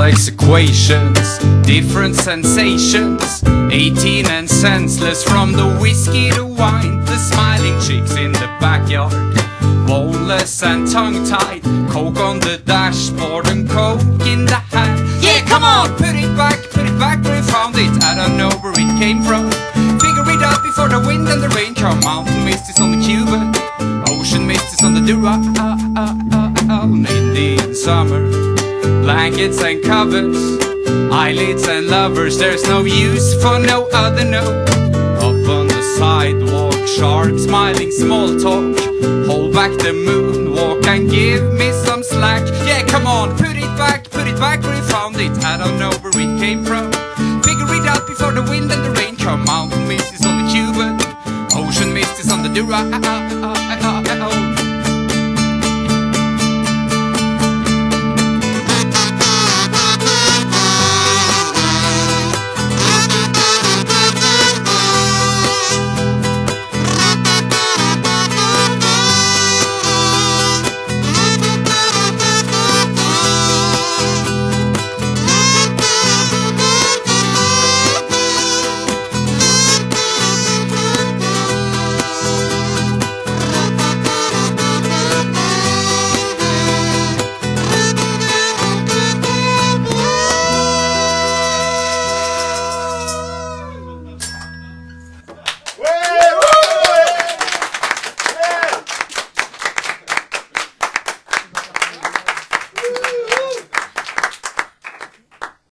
complex equations, different sensations, 18 and senseless, from the whiskey to wine. The smiling chicks in the backyard, boneless and tongue-tied, coke on the dashboard and coke in the hand. Yeah, come on, put it back where you found it. I don't know where it came from, figure it out before the wind and the rain come. Mountain mist is on the Cuban, ocean mist is on the Indian summer, blankets and covers, eyelids and lovers. There's no use for no other, no. Up on the sidewalk, shark smiling, small talk, hold back the moonwalk and give me some slack. Yeah, come on, put it back where you found it. I don't know where it came from, figure it out before the wind and the rain come. Mountain mist is on the Cuban, ocean mist is on the